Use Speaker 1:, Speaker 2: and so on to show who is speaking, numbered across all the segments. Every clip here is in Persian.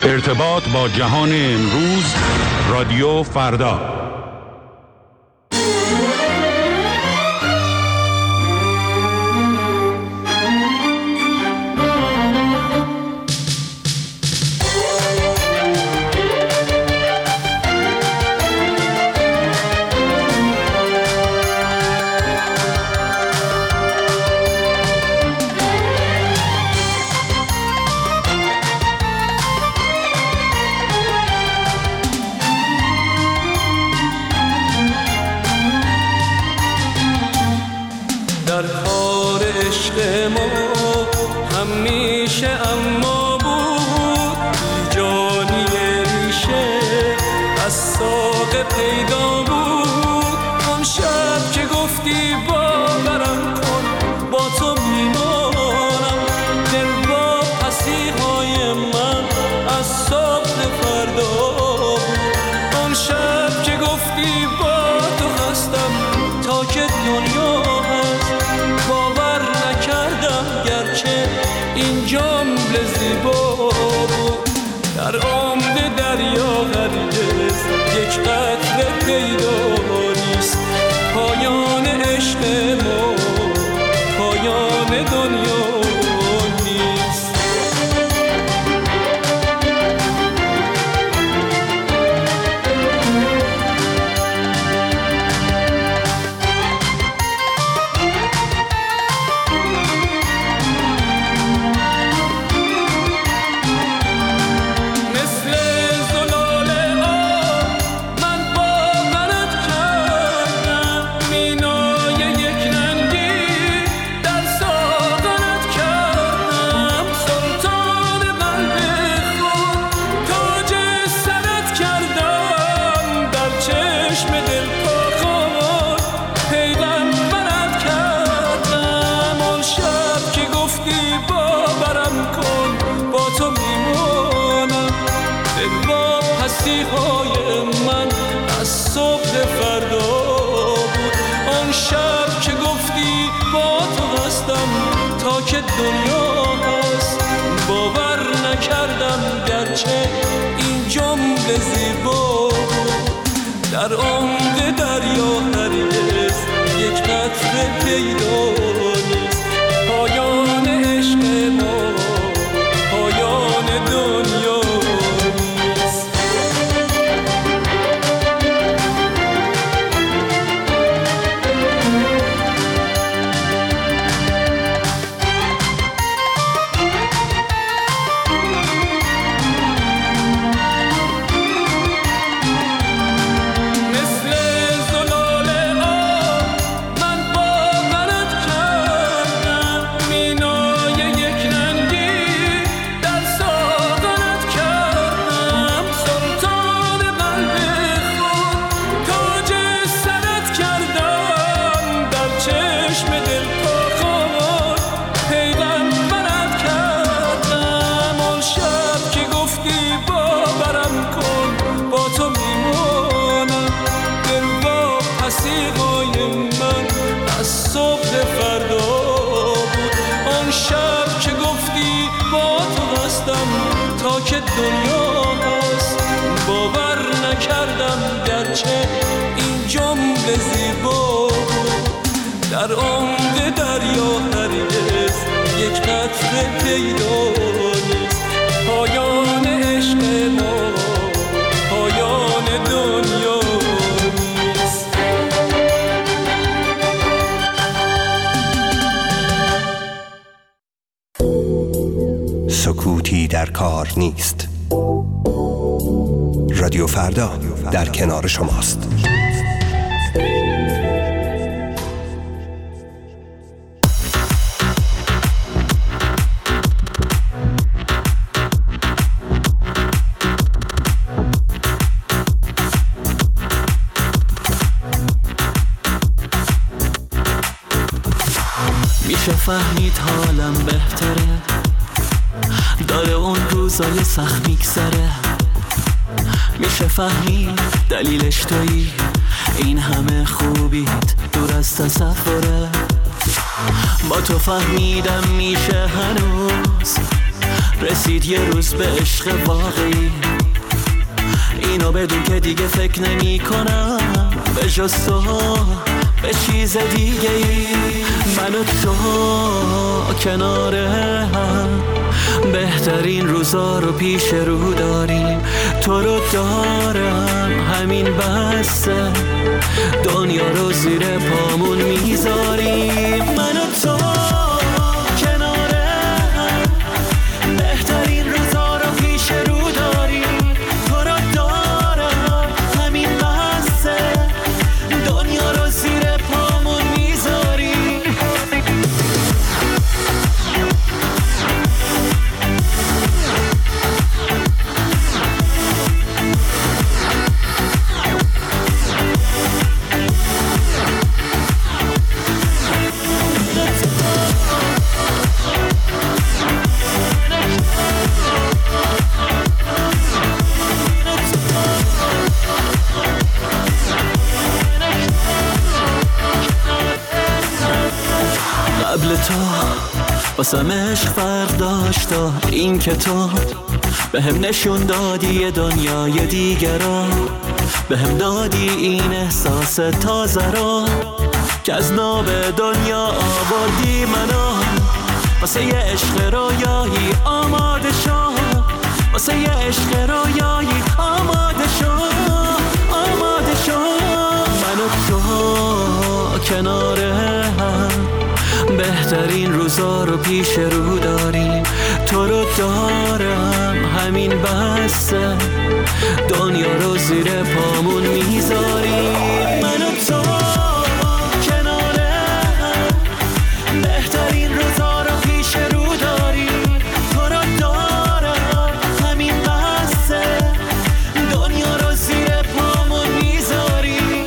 Speaker 1: ارتباط با جهان امروز، رادیو فردا.
Speaker 2: سکوتی در کار نیست. رادیو فردا در کنار شماست.
Speaker 3: میشه فهمید حالم بهتره، داره اون روزای سخت میگذره. میشه فهمید دلیلش تویی، این همه خوبیت دور از تصوره. با تو فهمیدم میشه هنوز رسید یه روز به عشق واقعی. اینو بدون که دیگه فکر نمی کنم به جز تو به چیز دیگه ای. من و تو کنار هم بهترین روزا رو پیش رو داریم. تو رو دارم همین بسته، دنیا رو زیر پامون میذاریم. من و تو کنار هم بهترین روزا رو پیش رو داریم. تو رو دارم همین بسته، دنیا رو زیر پامون میذاریم. قبل تو واسم عشق فرق داشتا، این که تو به هم نشون دادی یه دنیای دیگر را، به هم دادی این احساس تازه را که از ناب دنیا آوردی منو. واسه یه عشق رویایی آماده شو، واسه یه عشق رویایی آماده شو، آماده شو. من و تو کنار هم بهترین روزا رو پیش رو داریم. تو رو دارم همین بسته، دنیا رو زیر پامون میذاریم. من و تو کنار هم بهترین روزا رو پیش رو داریم. تو رو دارم همین بسته، دنیا رو زیر پامون میذاریم.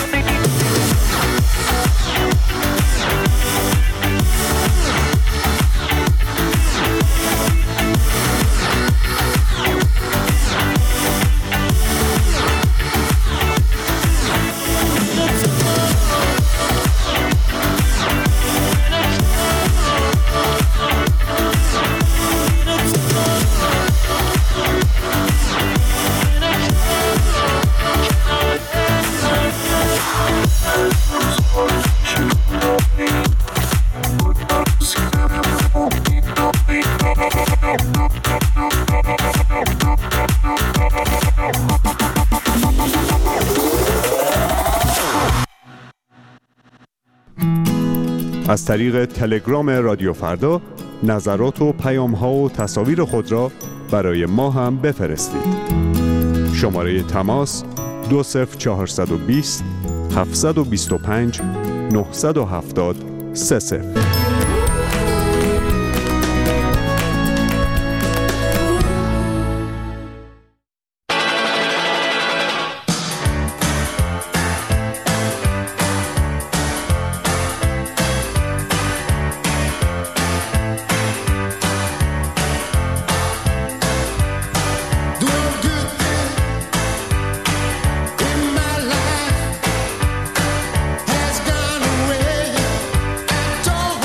Speaker 1: از طریق تلگرام رادیو فردا نظرات و پیام‌ها و تصاویر خود را برای ما هم بفرستید. شماره تماس 20420 725 970 30.
Speaker 4: Has gone away. Don't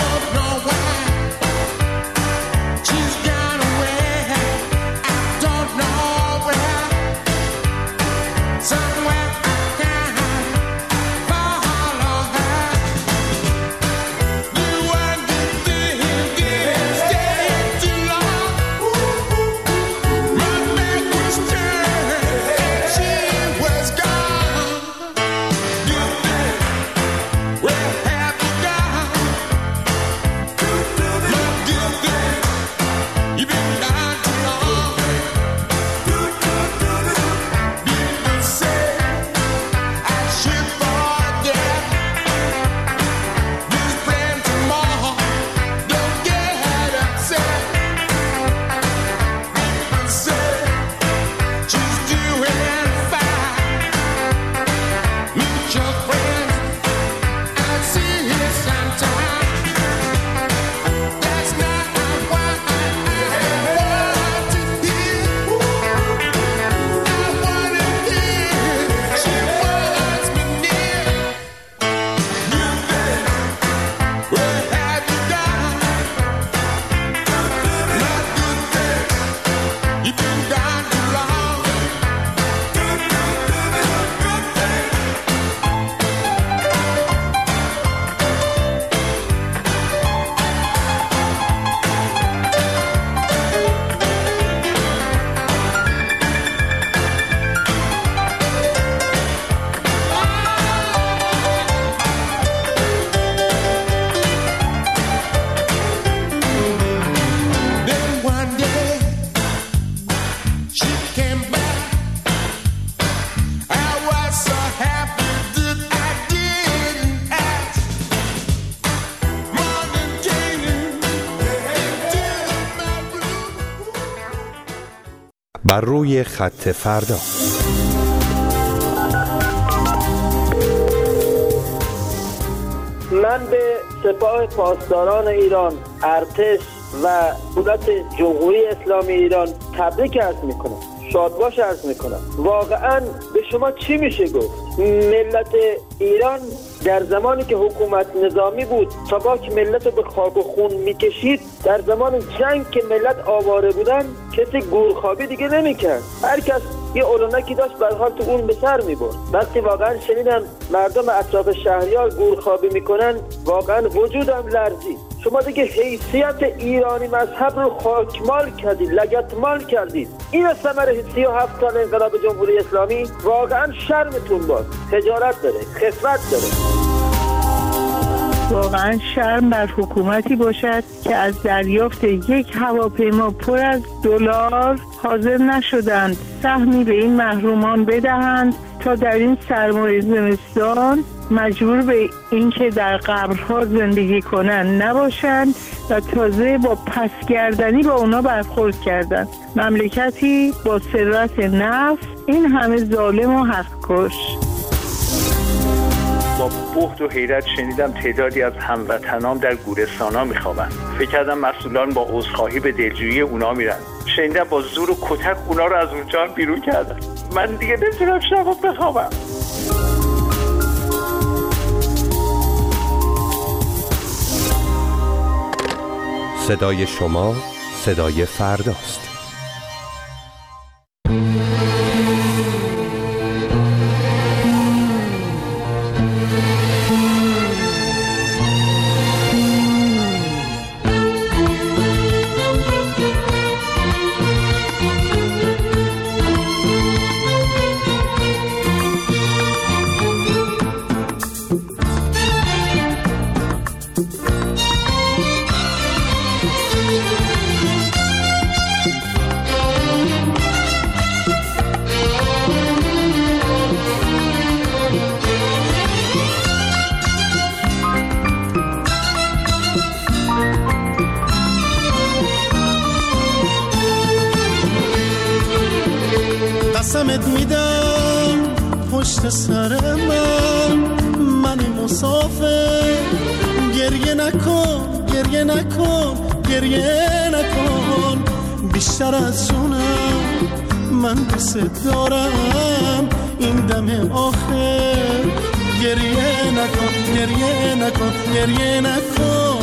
Speaker 2: بر روی خط فردا.
Speaker 4: من به سپاه پاسداران ایران، ارتش و دولت جمهوری اسلامی ایران تبریک عرض میکنم، شادباش عرض میکنم. واقعا به شما چی میشه گفت؟ ملت ایران در زمانی که حکومت نظامی بود تا باک ملت رو به خاک و خون میکشید، در زمان جنگ که ملت آواره بودن کسی گورخوابی دیگه نمیکرد، هر کس یه اولونکی داشت به حال تو اون به سر میبرد. وقتی واقعا شنیدم مردم اطراف شهریار گورخوابی میکنن واقعا وجودم لرزید. شما دیگه حیثیت ایرانی مذهب رو خاکمال کردید، لگدمال کردید. این ثمره 37 سال انقلاب جمهوری اسلامی. واقعا شرمتون باد. خجالت داره، خفت داره.
Speaker 5: واقعا شرم بر حکومتی باشد که از دریافت یک هواپیما پر از دلار حاضر نشدند سهمی به این محرومان بدهند تا در این سرمای زمستان مجبور به اینکه در قبرها زندگی کنند نباشند و تازه با پسگردنی با اونا برخورد کردند. مملکتی با ثروت نفت این همه ظالم و حق‌کش.
Speaker 6: با بهت و حیرت شنیدم تعدادی از هموطنام در گورستانا میخوابن. فکر کردم مسئولان با عذرخواهی به دلجویی اونا میرن. شنیدم با زور و کتک اونا رو از اونجا بیرون کردن. من دیگه نمیتونم شبا بخوابم.
Speaker 2: صدای شما صدای فرداست.
Speaker 7: قسمت میدم پشت سر من مسافر، گریه نکن گریه نکن گریه نکن، بیشتر از جونم من دوست دارم این دم آخر، گریه نکن گریه نکن گریه نکن.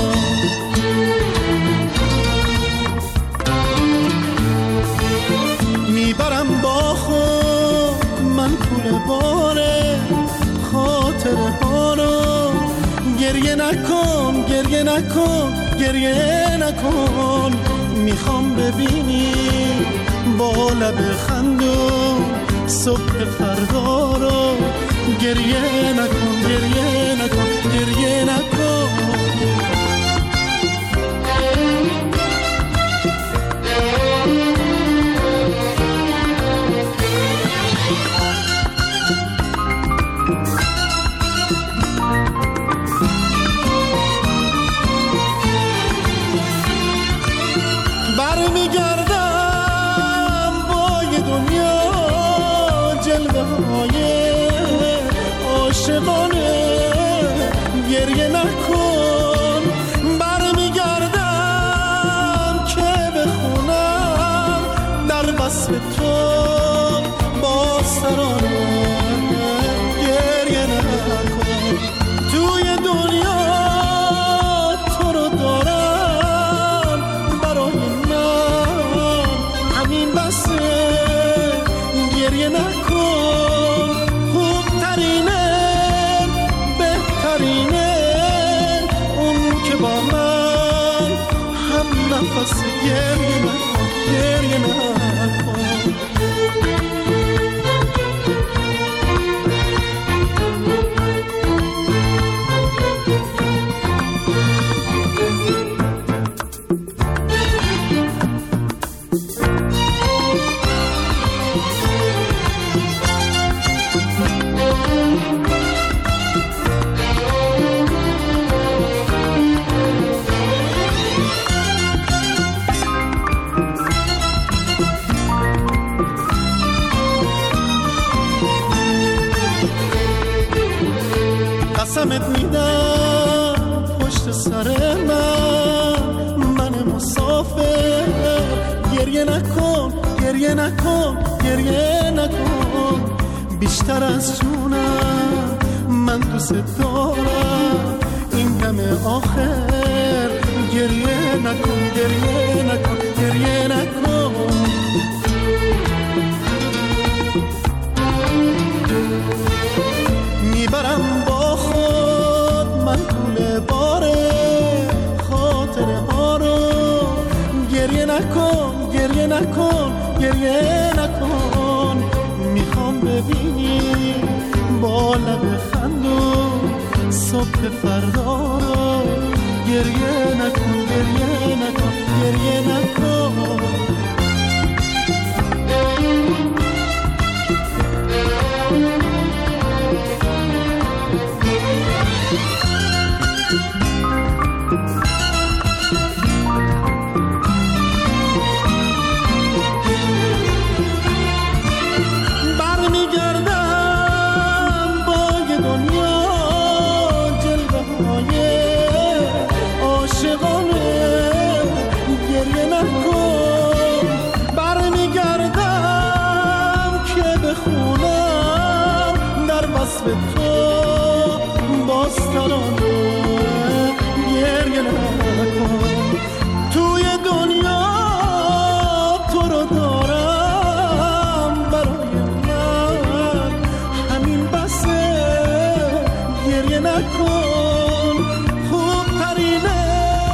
Speaker 7: میبرم با خود من پول باره خاطره ها رو، گریه نکن گریه نکن گریه نکن، میخوام ببینی با لب خندون صبح فردا رو، گریه نکن گریه نکن گریه نکن. گریه نکن، برمیگردم که بخونم در وصف تو با سرانه، گریه نکن، توی دنیا تو رو دارم برای من همین بسه، گریه نکن، خوبترینه بهترینه اون که با من هم نفس، گریه نکن گریه نکن. قسمت میدم پشت سر من مسافر، گریه نکن گریه نکن گریه نکن، بیشتر از جونم من دوست دارم، این دم آخر گریه نکن گریه نکن گریه نکن. میبرم با خود من طول باره خاطره ها رو، گریه نکن گریه نکن گریه نکن، میخوام ببینی با لب خندون صبح فردا رو، گریه نکن گریه نکن گریه نکن. به تو باستانه گریه نکن، توی دنیا تو رو دارم، برای من همین بسه، گریه نکن، خوبترینه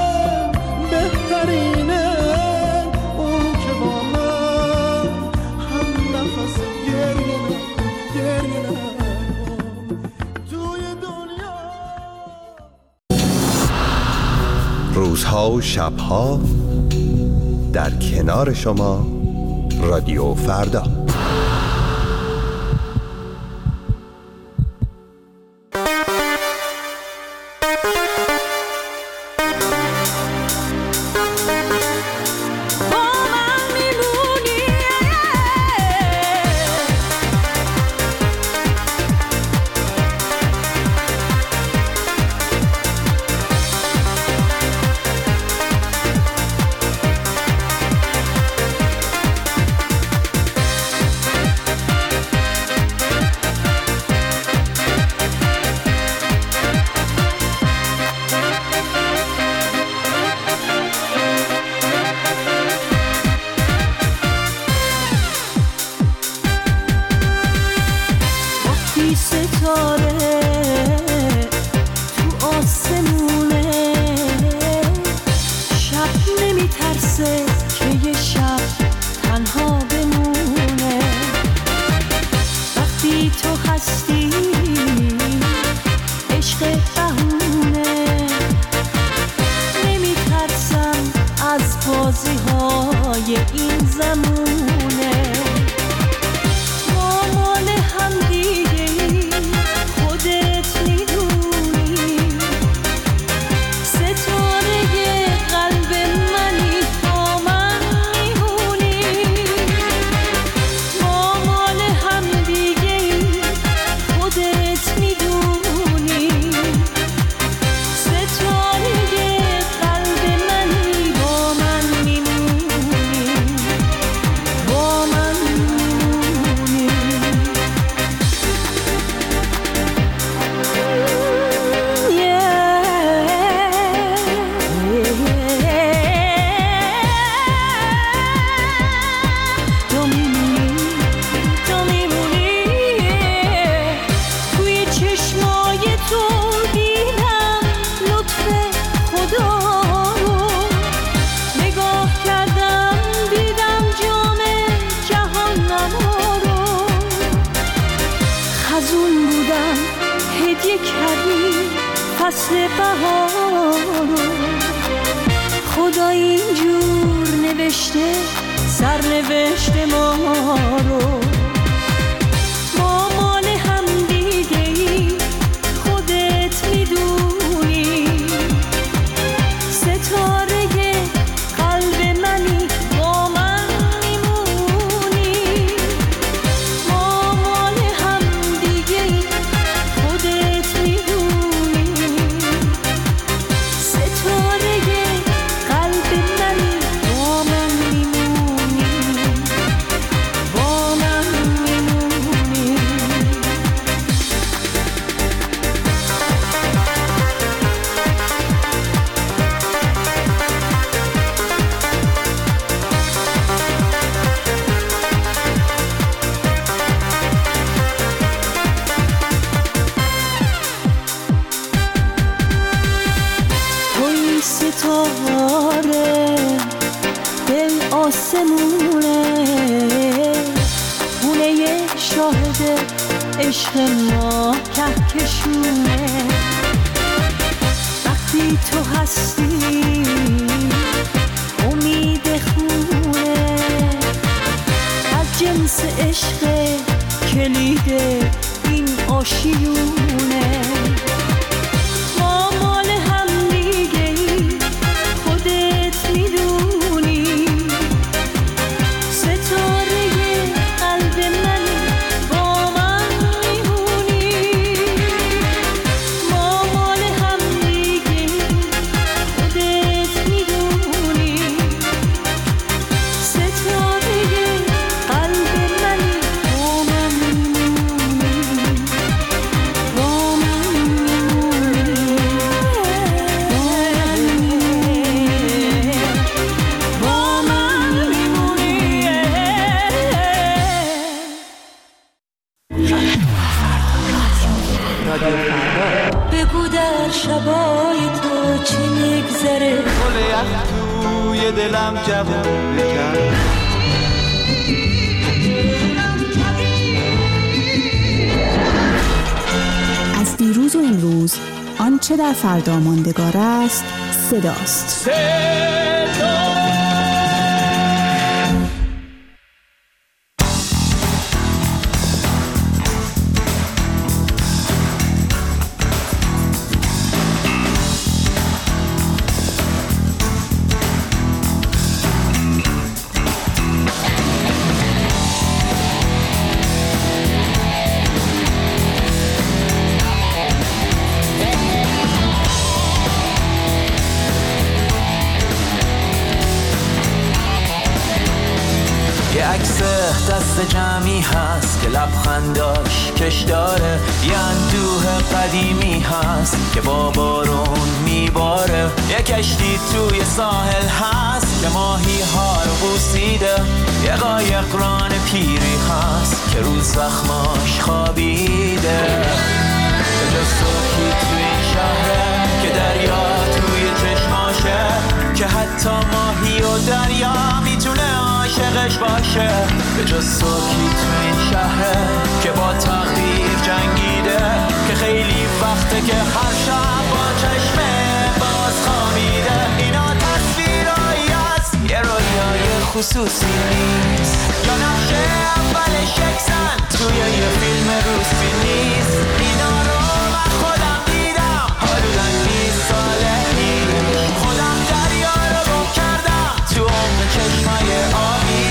Speaker 7: بهترینه اون که با من هم نفس، گریه نکن گریه نکن.
Speaker 2: روزها و شبها در کنار شما رادیو فردا.
Speaker 8: فصل بهار خدا اینجور نوشته سرنوشت ما رو، ما مال هم دیگه ای خودت میدونی، ستاره قلب منی با من میمونی، ما مال هم دیگه ای خودت میدونی، شده عشق ما کهکشونه. وقتی تو هستی امید خونه، از جنس عشق کلید این آشیونه. ما مال هم دیگه‌ای خودت میدونی، ستاره قلب من با من میمونی. ما مال هم دیگه‌ای خودت میدونی، ستاره قلب من با من میمونی، با من میمونی، با من میمونی. بگو در شبای تو چی میگذره،
Speaker 7: گل یخ توی دلم جوون بکن.
Speaker 9: از دیروز و امروز آنچه در فردا ماندگار است صداست.
Speaker 3: دست جمعی هست که لبخنداش کش داره، یه اندوه قدیمی هست که با بارون میباره. یه کشتی توی ساحل هست که ماهی ها رو بوسیده، یه قایق ران پیری هست که رو زخماش خوابیده. به جز سوکی توی این شهره که دریا توی چشماشه، که حتی ماهی و دریا میتونه عاشقش باشه. به جز سوکی تو این شهره که با تقدیر جنگیده، که خیلی وقته که هر شب با چشمه باز خوابیده. اینا تصویرایی هست، یه رویای خصوصی نیست، یا نقشه اولش یکسن توی یه فیلم روسی نیست. اینا رو من خودم دیدم حدوداً 20 ساله پیش. خودم دریا رو گم کردم تو عمق چشمای آبی.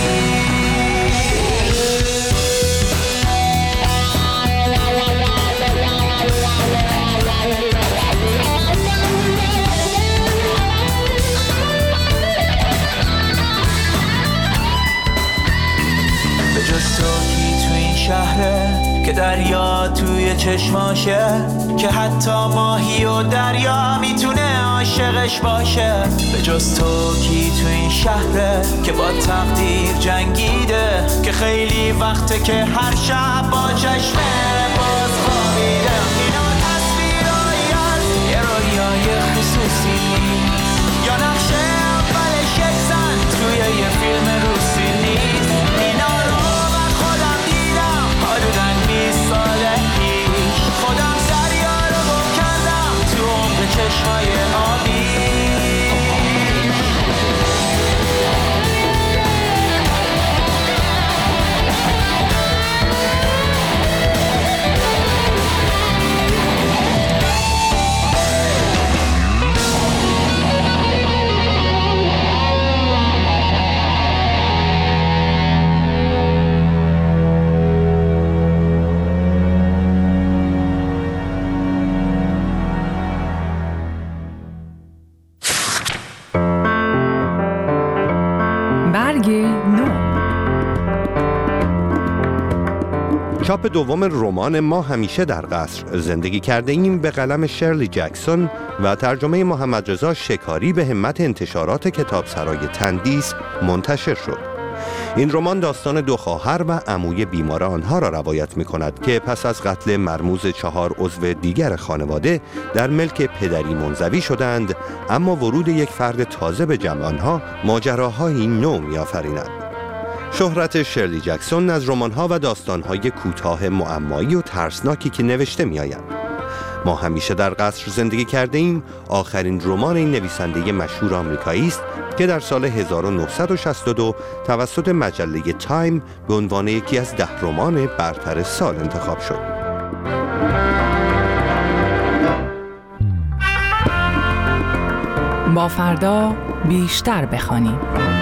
Speaker 3: به جز توکی تو این شهره که دریا توی چشماشه، که حتی ماهی و دریا میتونه عاشقش باشه. به جز توکی تو این شهره که با تقدیر جنگیده، که خیلی وقته که هر شب با چشمه باز خوابیده. اینا تصویرایی هست، یه رویای خصوصی نیست، یا نقشه اولش یکسن توی یه فیلم روسی نیست. اینا رو من خودم دیدم حدوداً 20 ساله پیش. خودم دریا رو گم کردم تو عمق چشمای آبی.
Speaker 2: چاپ دوم رمان ما همیشه در قصر زندگی کرده ایم به قلم شرلی جکسون و ترجمه محمد رضا شکاری به همت انتشارات کتابسرای تندیس منتشر شد. این رمان داستان دو خواهر و عموی بیمار آنها را روایت می کند که پس از قتل مرموز 4 عضو دیگر خانواده در ملک پدری منزوی شدند، اما ورود یک فرد تازه به جمع آنها ماجراهایی نو می آفریند. شهرت شرلی جکسون از رمان‌ها و داستان‌های کوتاه معمایی و ترسناکی که نوشته می‌آیند. ما همیشه در قصر زندگی کرده ایم آخرین رمان این نویسنده مشهور آمریکایی است که در سال 1962 توسط مجله تایم به عنوان یکی از 10 رمان برتر سال انتخاب شد.
Speaker 10: با فردا بیشتر بخوانیم.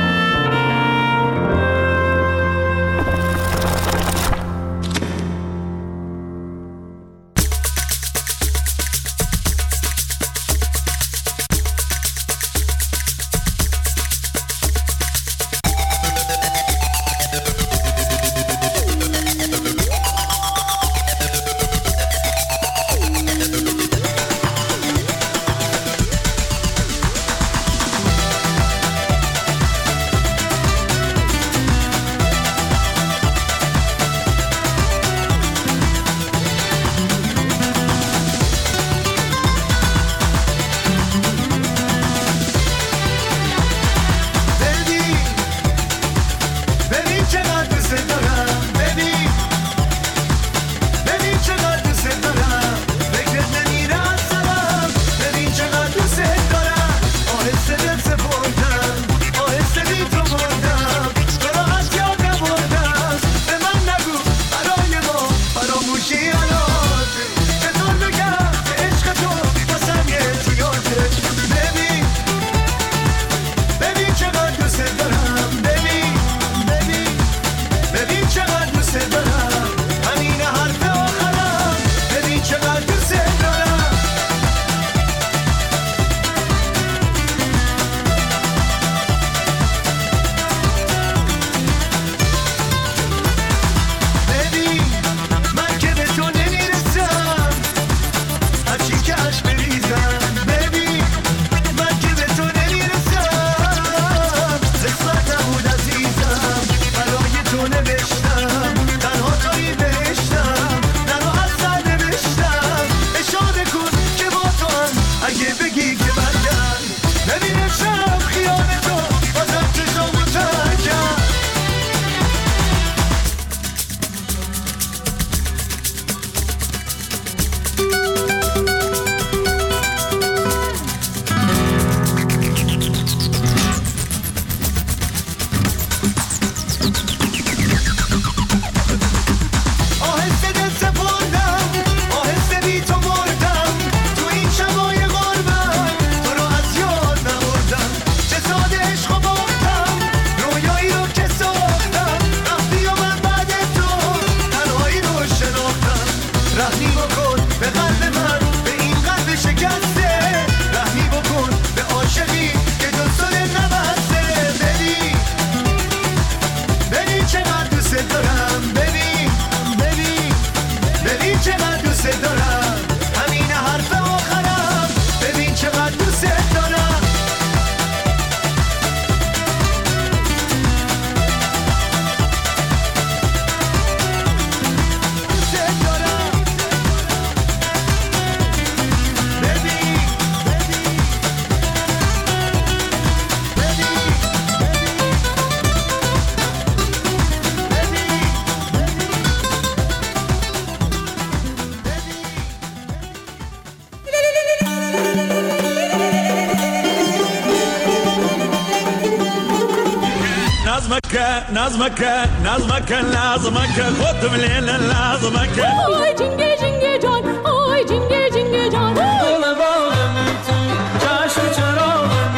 Speaker 11: نظمك لازمك خد من لازمك
Speaker 8: آی جنگه جنگه جان آی جنگه جنگه جان
Speaker 7: دل باغم تو جشن چراغم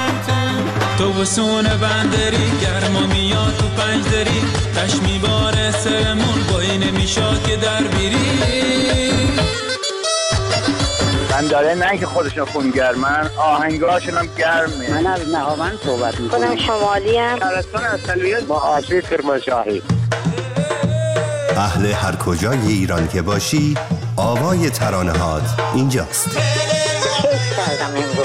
Speaker 7: تو بسون بندری گرما میاد تو پنجدری تش میباره سرمون بایی نمیشاد که در بیری
Speaker 6: من داره نه که خودشون خونگرمن آهنگاشون هم گرمه.
Speaker 12: من از نهاوند صحبت میکنم.
Speaker 13: خودم شمالی ام.
Speaker 6: شهرستان اصلیت با آشی کرمانشاهی.
Speaker 2: اهل هر کجای ایران که باشی آوای ترانه هات اینجاست.
Speaker 13: کیف کردم امروز.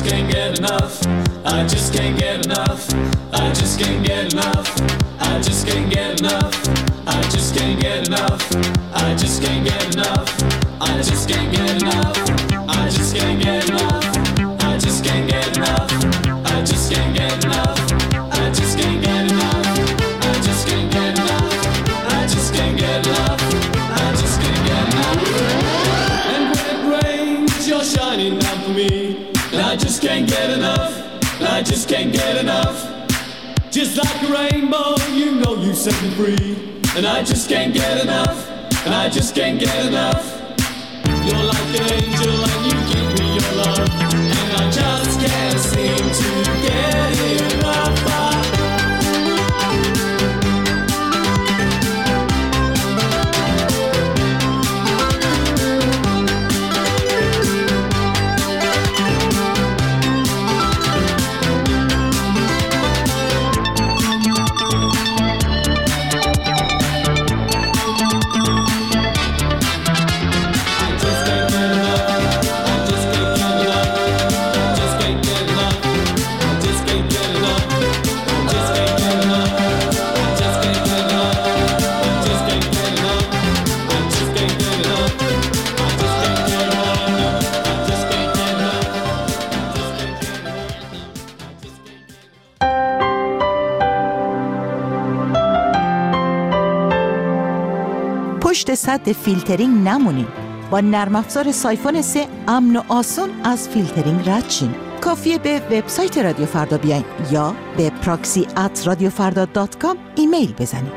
Speaker 3: can't get enough. I just can't get enough. I just can't get enough. I just can't get enough. I just can't get enough. I just can't get enough. I just can't get enough. I just can't get enough. I just can't get enough. I just can't get enough. I just can't get enough. I just can't get enough. I just can't get enough. I just can't get enough. And when it rains, you're shining down for me. And I just can't get enough. And I just can't get enough. Just like a rainbow, you know you set me free. And I just can't get enough. And I just can't get enough. You're like an angel and you give me your love. And I just can't seem to get enough.
Speaker 14: پشت سد فیلترینگ نمونین. با نرم افزار سایفون 3 امن و آسون از فیلترینگ رد شین. کافیه به وبسایت رادیو فردا بیاین یا به proxy@radiofarda.com ایمیل بزنین.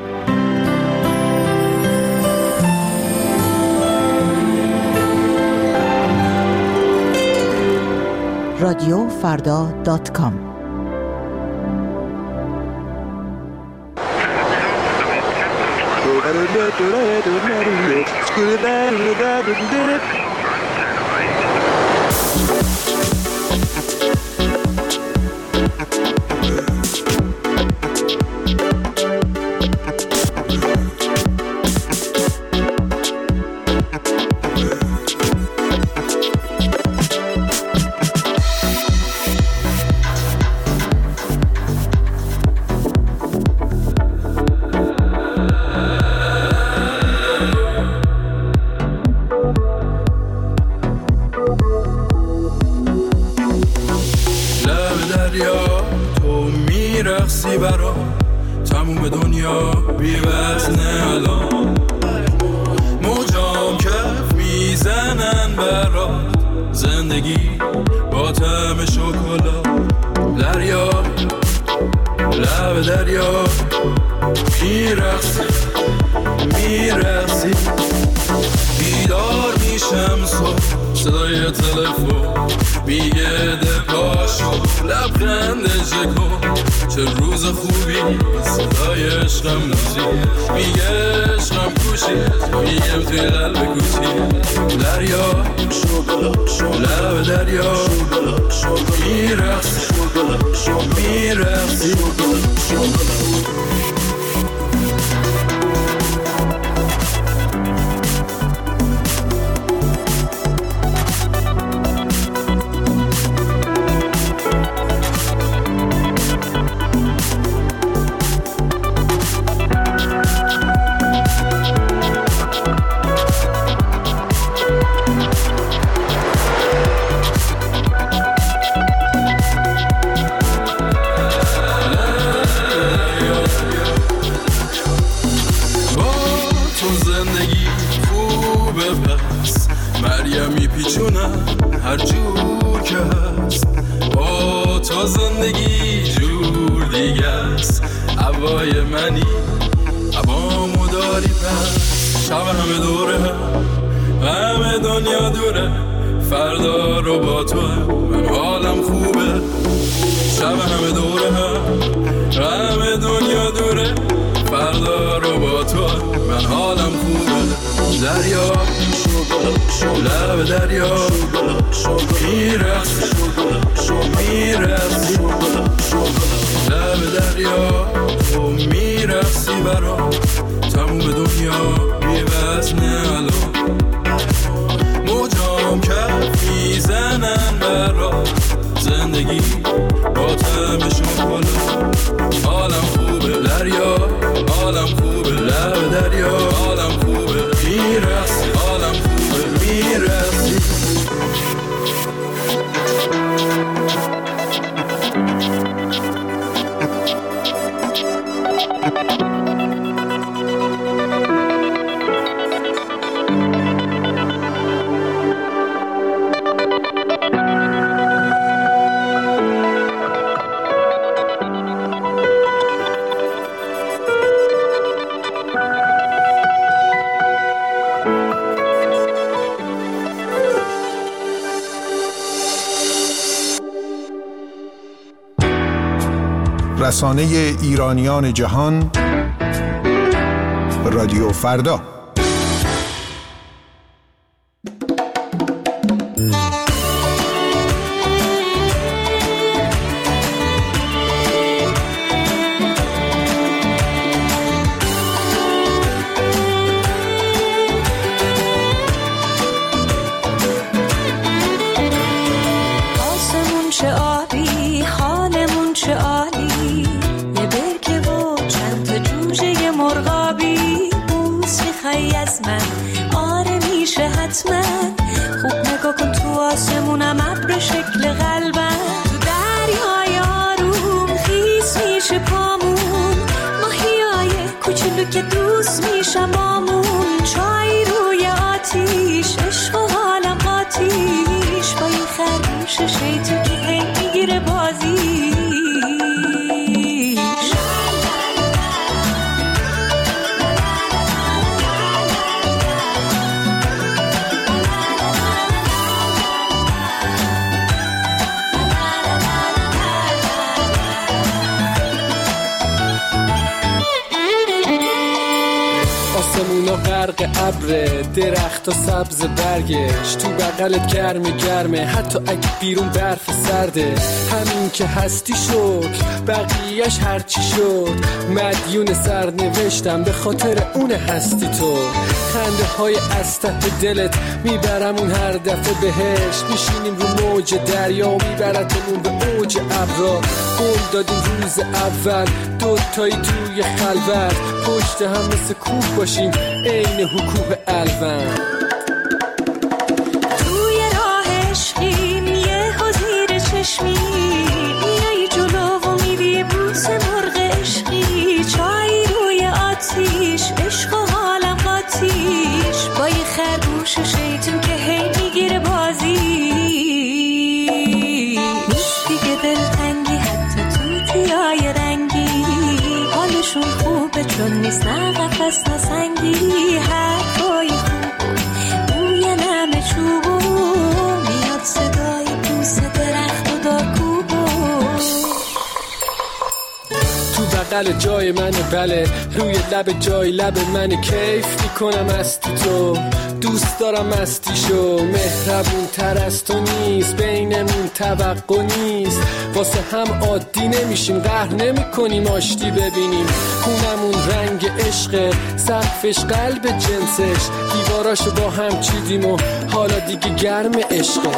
Speaker 14: radiofarda.com.
Speaker 15: رانندگی با تمشون بالا. حالم خوبه دریا، حالم خوبه لب دریا، حالم خوبه میرسی، حالم خوبه میرسی.
Speaker 16: رسانه ایرانیان جهان، رادیو فردا.
Speaker 17: خوب نگاه کن تو آسمونم ابر شکل قلبم، تو دریای آروم خیس میشه پامون، ماهیای کوچولو که دوست میشم بامون، چای روی آتیش عشق و حالم قاتیش، با این خرگوش شیطون که هی میگیره بازی.
Speaker 18: آسمونا غرق ابره، درخت و سبز برگش، تو بغلت گرمه حتی اگه بیرون برف سرده. همین که هستی شد بقیهش هرچی شد، مدیون سرنوشتم به خاطر اون هستی تو. خنده های از ته دلت میبرمون هر دفعه بهش، میشینیم رو موج دریا و میبرتمون به اوج ابرا. قول دادیم روز اول دوتایی توی خلوت، پشت هم مثل کوه باشیم عین حکوه الوند.
Speaker 17: توی راه عشقیم یه زیر چشمی، میای جلو و میری بوس مرغ عشقی، چای روی آتیش عشق و حالم قاتیش، با یه خرگوش شیطون که هی میگیره بازی. نیست دیگه دلتنگی حتی توتیای رنگی، حالشون خوبه چون نیست نه قفس نه سنگی، حرفای خوب بوی نم چوبو، میاد صدای بوس درخت و دارکوبو.
Speaker 18: تو بغل جای من بله، روی لب جای لب من، کیف میکنم استی تو، دوست دارم استیشو. مهربون تر از تو نیست، بینمون توقع نیست، واسه هم عادی نمیشیم، قهر نمی کنیم آشتی ببینیم. خونمون رنگ عشق، سقفش قلب جنسش، دیواراشو با هم چیدیم و حالا دیگه گرم عشقه.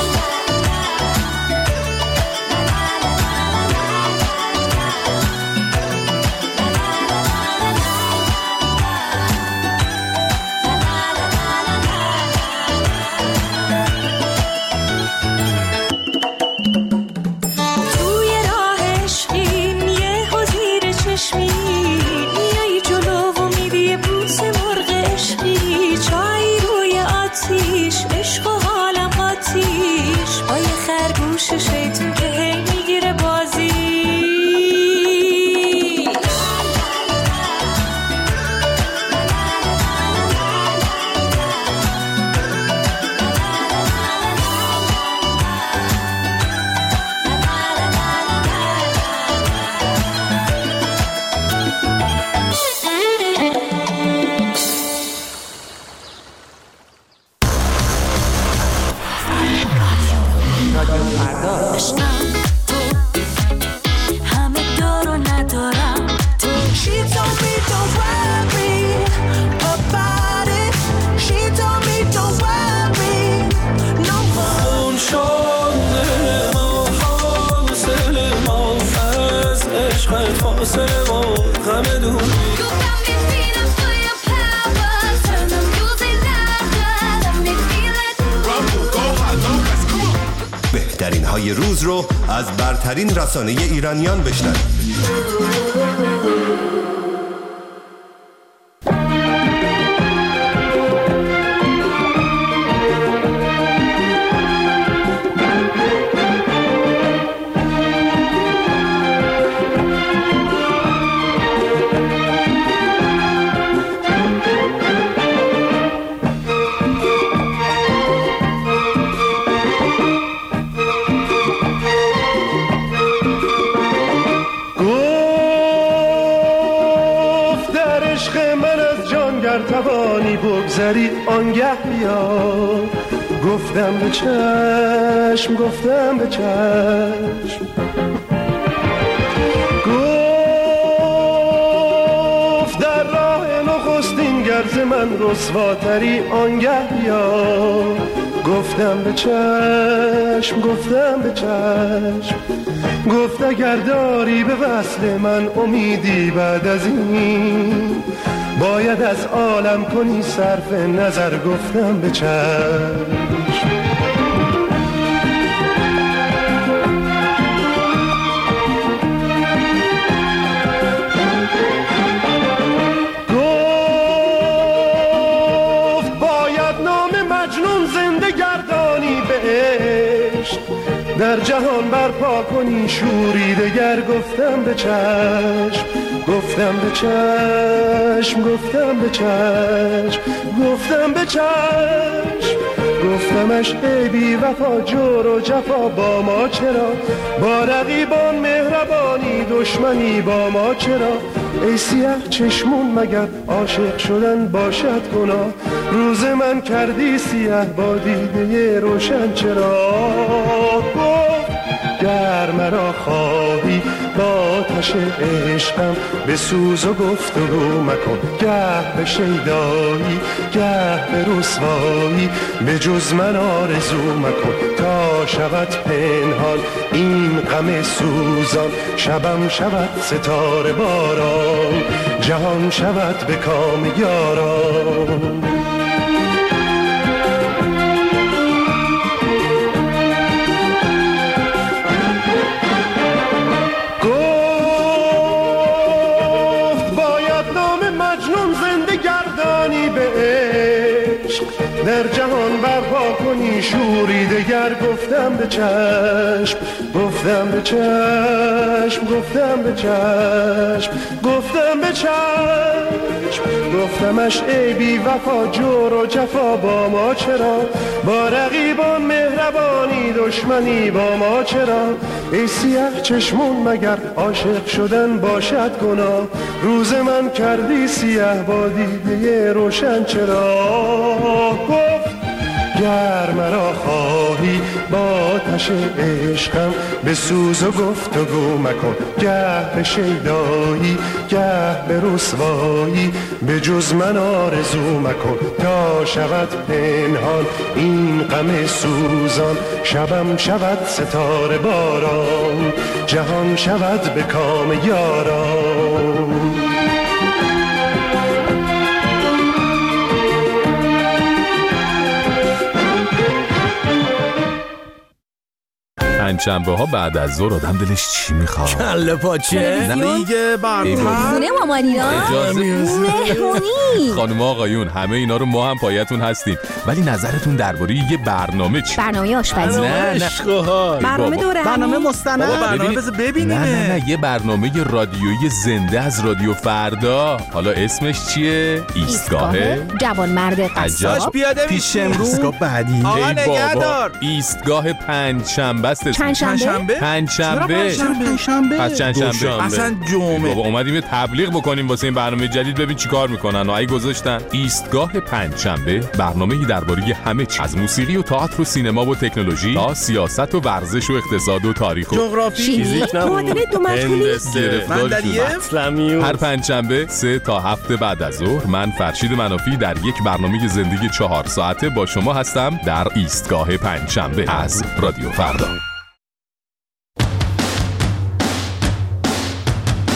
Speaker 18: شیطون که هی میگیره بازی.
Speaker 19: رادیو فردا.
Speaker 15: ته فاصله ما غم دوری.
Speaker 2: بهترین های روز رو از برترین رسانه ایرانیان بشنوید.
Speaker 19: بگذری آنگه بیا، گفتم به چشم، گفتم به چشم، گفت در راه نخستین گرز من رسواتری آنگه بیا، گفتم به چشم، گفتم به چشم، گفت اگر داری به وصل من امیدی بعد از این باید از عالم کنی صرف نظر، گفتم به چشم. گفت باید نام مجنون زنده گردانی به عشق، در جهان برپا کنی شوری دگر، گفتم به چشم، گفتم به چشم، گفتم به چشم، گفتم به چشم، گفتمش ای بی وفا جور و جفا با ما چرا، با رقیبان مهربانی دشمنی با ما چرا، ای سیاه چشمون مگر عاشق شدن باشد گناه، روز من کردی سیاه با دیده روشن چرا، گر مرا خواهی با آتش عشقم به سوز و گفتگو مکن، گه به شیدایی گه به رسوایی به جز من آرزو مکن، تا شود پنهان این غم سوزان، شبم شود ستاره باران، جهان شود به کام یاران. در جهان برپا کنی شوری دگر، گفتم به چشم، گفتم به چشم، گفتم به چشم، گفتم به چشم، گفتمش ای بی وفا جور و جفا با ما چرا، با رقیبان مهربانی دشمنی با ما چرا، ای سیاه چشمون مگر عاشق شدن باشد گناه، روز من کردی سیاه با دیده روشن چرا، گفت گر مرا خواهی با آتش عشقم به سوز و گفتگو مکن، گه به شیدایی گه به رسوایی به جز من آرزو مکن، تا شود پنهان این غم سوزان، شبم شود ستاره باران، جهان شود به کام یاران.
Speaker 20: پنجشنبه ها بعد از ظهر آدم دلش چی میخواد؟
Speaker 21: کله پاچه، لیگ برتر،
Speaker 22: خونه مامانینا، مهمونی.
Speaker 20: خانم آقایون همه اینا رو ما هم پایتون هستیم، ولی نظرتون درباره یه برنامه چی؟
Speaker 22: برنامه آشپزی،
Speaker 20: نه
Speaker 22: برنامه دوره،
Speaker 21: برنامه مستند، برنامه بذار ببینیم.
Speaker 20: نه یه برنامه رادیویی زنده از رادیو فردا. حالا اسمش چیه؟ ایستگاه
Speaker 22: جوانمرد قصاب،
Speaker 21: پیش امروز، ایستگاه بعدی،
Speaker 20: آقا نگهدار، ایستگاه پنجشنبه است.
Speaker 22: پنجشنبه؟
Speaker 20: پس چندشنبه
Speaker 21: اصلا جمعه.
Speaker 20: بابا اومدیم یه تبلیغ بکنیم واسه این برنامه جدید، ببین چیکار میکنن. ای گذاشتن ایستگاه پنجشنبه، برنامه‌ای درباره همه چیز، از موسیقی و تئاتر و سینما و تکنولوژی تا سیاست و ورزش و اقتصاد و تاریخ و
Speaker 21: جغرافی،
Speaker 22: فیزیک، معادله دو مجهولی،
Speaker 20: هر پنجشنبه 3 تا 7 بعد از ظهر من فرشید منافی در یک برنامه زندگی 4 ساعته با شما هستم در ایستگاه پنجشنبه از رادیو فردا.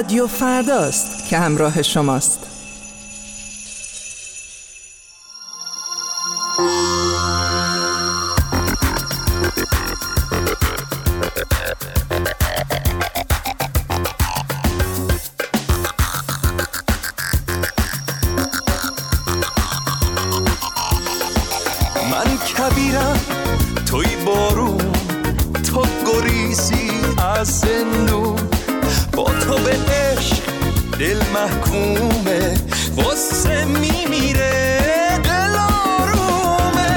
Speaker 10: رادیو فرداست که همراه شماست.
Speaker 1: من کبیرم توی بارون، تو گریزی از زندون، با تو به عشق دل محکومه، غصه میمیره دل آرومه.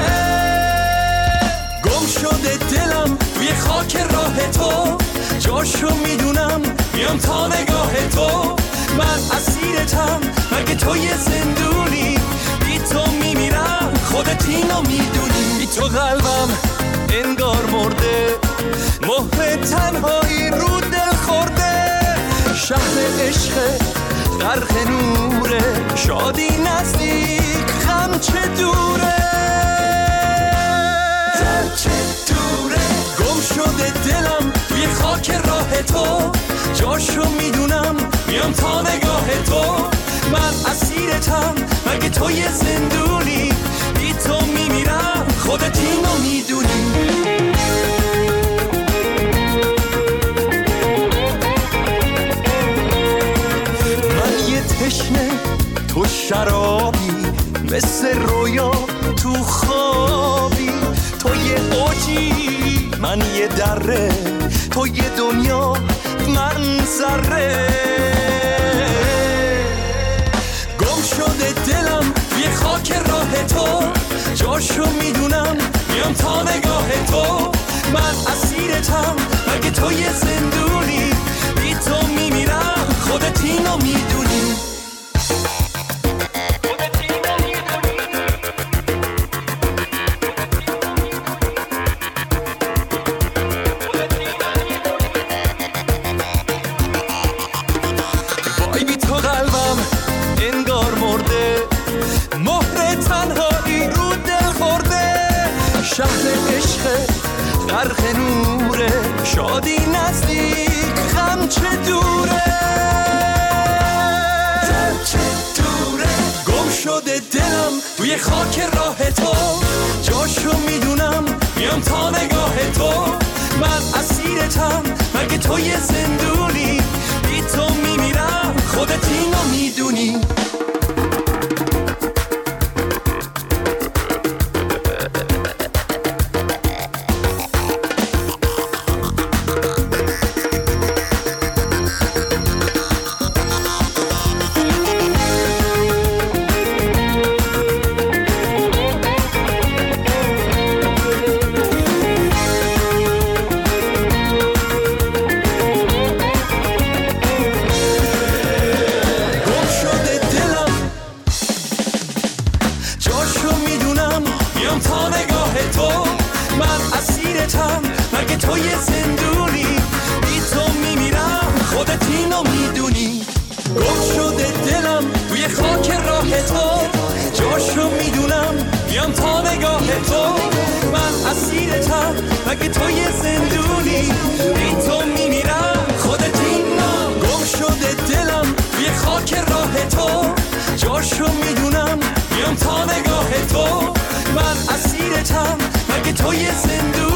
Speaker 1: گم شده دلم توی خاک راه تو، جاشو میدونم میام تا نگاه تو. من اسیرتم مگه تو یه زندونی، بی تو میمیرم خودت اینو میدونی. بی تو قلبم انگار مرده، مهر تنهایی رو دل خورده. شهر عشق غرق نوره، شادی نزدیک غم چه دوره، غم چه دوره. گم شده دلم توی خاک راه تو، جاشو میدونم میام تا نگاه تو. من اسیرتم مگه تو یه زندونی، بی تو میمیرم خودت اینو میدونی. من یه تشنه تو شرابی، مثل رویا تو خوابی. تو یه اوجی من یه دره، تو یه دنیا من ذره. گم شده دلم یه خاک راه تو، جاشو میدونم میام تا نگاه تو. من اسیرتم مگه تو یه زندونی، بی تو میمیرم خودت اینو میدونی. وای بی تو قلبم انگار مرده، مهر تنهایی رو دل خورده. شهر عشق غرق نوره، شادی نزدیک غم چه دوره، غم چه دوره. گم شده دلم توی خاک راه تو، جاشو میدونم میام تا نگاه تو. من اسیرتم مگه تو یه زندونی، بی تو میمیرم خودت اینو میدونی. مگه تو یه زندونی، بی تو میمیرم خودت اینو میدونی. گم شده دلم توی خاک راه تو، جاشو میدونم میام تا نگاه تو. من اسیرتم مگه تو یه زندونی، بی تو میمیرم خودت اینو. گم شده دلم توی خاک راه تو، جاشو میدونم میام تا نگاه تو. من اسیرتم مگه تو یه زندونی،